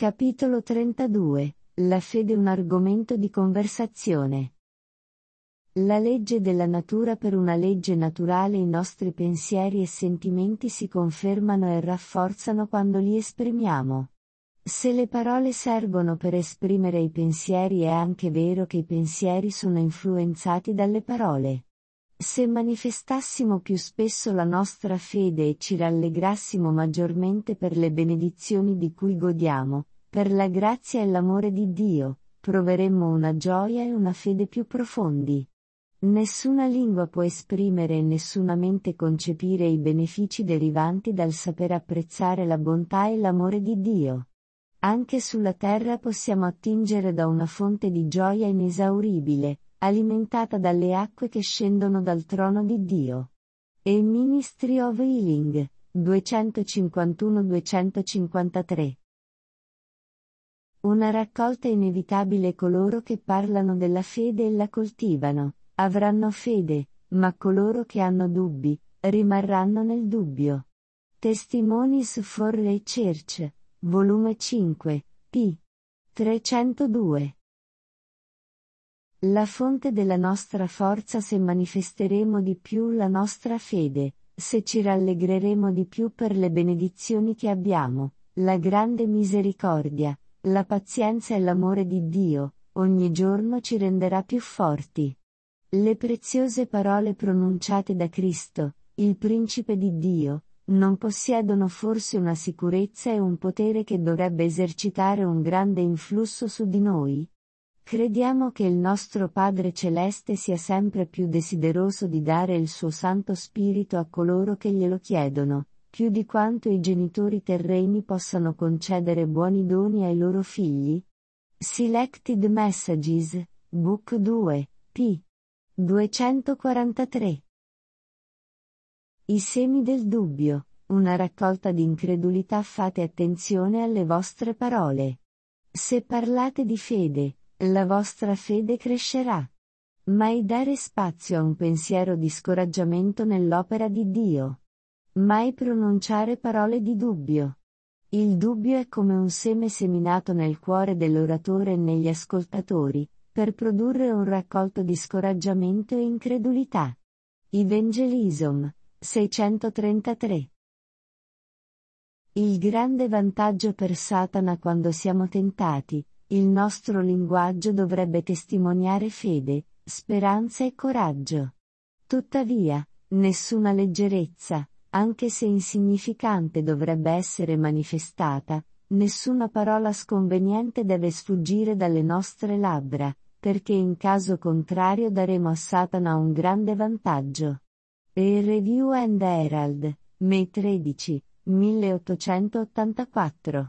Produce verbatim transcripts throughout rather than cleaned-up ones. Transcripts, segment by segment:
Capitolo trentadue. La fede un argomento di conversazione. La legge della natura. Per una legge naturale i nostri pensieri e sentimenti si confermano e rafforzano quando li esprimiamo. Se le parole servono per esprimere i pensieri, è anche vero che i pensieri sono influenzati dalle parole. Se manifestassimo più spesso la nostra fede e ci rallegrassimo maggiormente per le benedizioni di cui godiamo, per la grazia e l'amore di Dio, proveremmo una gioia e una fede più profondi. Nessuna lingua può esprimere e nessuna mente concepire i benefici derivanti dal saper apprezzare la bontà e l'amore di Dio. Anche sulla terra possiamo attingere da una fonte di gioia inesauribile, alimentata dalle acque che scendono dal trono di Dio. E Ministry of Healing, duecentocinquantuno duecentocinquantatré. Una raccolta inevitabile. Coloro che parlano della fede e la coltivano, avranno fede, ma coloro che hanno dubbi, rimarranno nel dubbio. Testimonies for a Church, volume cinque, p. trecentodue. La fonte della nostra forza. Se manifesteremo di più la nostra fede, se ci rallegreremo di più per le benedizioni che abbiamo, la grande misericordia, la pazienza e l'amore di Dio, ogni giorno ci renderà più forti. Le preziose parole pronunciate da Cristo, il Principe di Dio, non possiedono forse una sicurezza e un potere che dovrebbe esercitare un grande influsso su di noi? Crediamo che il nostro Padre Celeste sia sempre più desideroso di dare il suo Santo Spirito a coloro che glielo chiedono, più di quanto i genitori terreni possano concedere buoni doni ai loro figli? Selected Messages, Book due, p. duecentoquarantatré. I semi del dubbio, una raccolta di incredulità. Fate attenzione alle vostre parole. Se parlate di fede, la vostra fede crescerà. Mai dare spazio a un pensiero di scoraggiamento nell'opera di Dio. Mai pronunciare parole di dubbio. Il dubbio è come un seme seminato nel cuore dell'oratore e negli ascoltatori, per produrre un raccolto di scoraggiamento e incredulità. Evangelism, seicentotrentatré. Il grande vantaggio per Satana quando siamo tentati. Il nostro linguaggio dovrebbe testimoniare fede, speranza e coraggio. Tuttavia, nessuna leggerezza, anche se insignificante, dovrebbe essere manifestata, nessuna parola sconveniente deve sfuggire dalle nostre labbra, perché in caso contrario daremo a Satana un grande vantaggio. A Review and Herald, May tredici, milleottocentottantaquattro.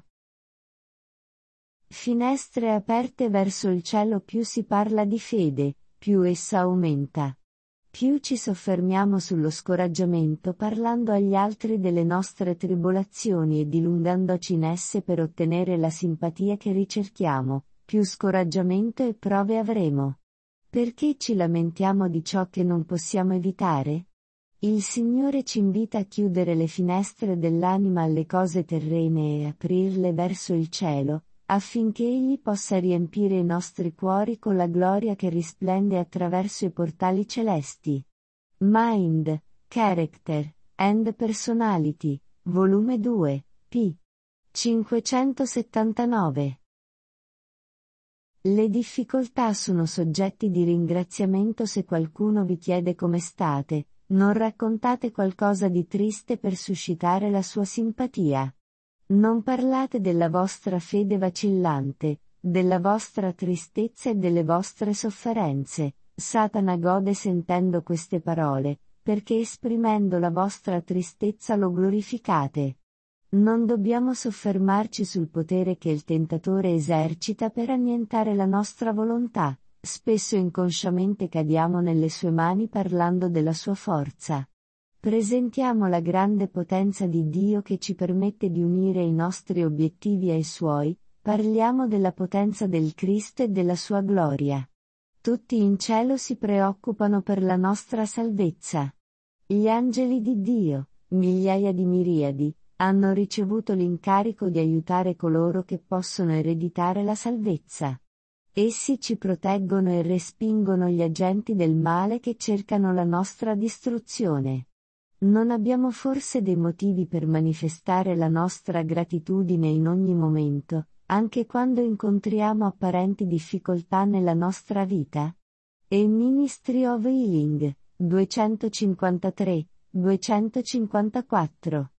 Finestre aperte verso il cielo. Più si parla di fede, più essa aumenta. Più ci soffermiamo sullo scoraggiamento parlando agli altri delle nostre tribolazioni e dilungandoci in esse per ottenere la simpatia che ricerchiamo, più scoraggiamento e prove avremo. Perché ci lamentiamo di ciò che non possiamo evitare? Il Signore ci invita a chiudere le finestre dell'anima alle cose terrene e aprirle verso il cielo, affinché Egli possa riempire i nostri cuori con la gloria che risplende attraverso i portali celesti. Mind, Character, and Personality, volume due, p. cinquecentosettantanove. Le difficoltà sono soggetti di ringraziamento. Se qualcuno vi chiede come state, non raccontate qualcosa di triste per suscitare la sua simpatia. Non parlate della vostra fede vacillante, della vostra tristezza e delle vostre sofferenze. Satana gode sentendo queste parole, perché esprimendo la vostra tristezza lo glorificate. Non dobbiamo soffermarci sul potere che il tentatore esercita per annientare la nostra volontà. Spesso inconsciamente cadiamo nelle sue mani parlando della sua forza. Presentiamo la grande potenza di Dio che ci permette di unire i nostri obiettivi ai suoi, parliamo della potenza del Cristo e della sua gloria. Tutti in cielo si preoccupano per la nostra salvezza. Gli angeli di Dio, migliaia di miriadi, Hanno ricevuto l'incarico di aiutare coloro che possono ereditare la salvezza. Essi ci proteggono e respingono gli agenti del male che cercano la nostra distruzione. Non abbiamo forse dei motivi per manifestare la nostra gratitudine in ogni momento, anche quando incontriamo apparenti difficoltà nella nostra vita? E Ministry of Healing, duecentocinquantatré, duecentocinquantaquattro.